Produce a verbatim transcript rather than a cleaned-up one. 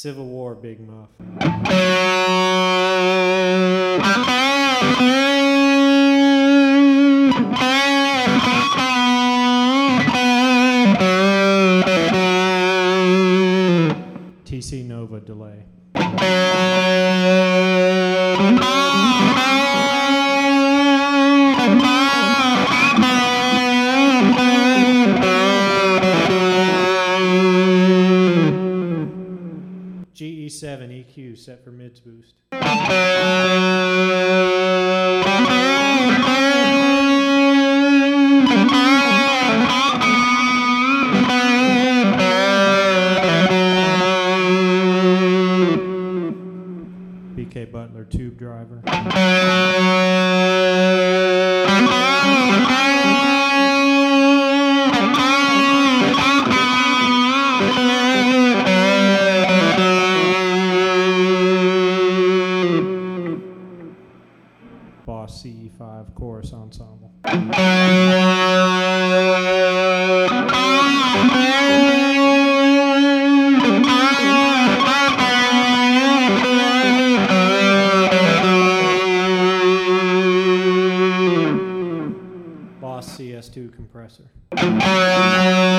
Civil War Big Muff. T C Nova delay. G E seven E Q set for mids boost. B K Butler tube driver. Boss C E five chorus ensemble. Boss C S two compressor.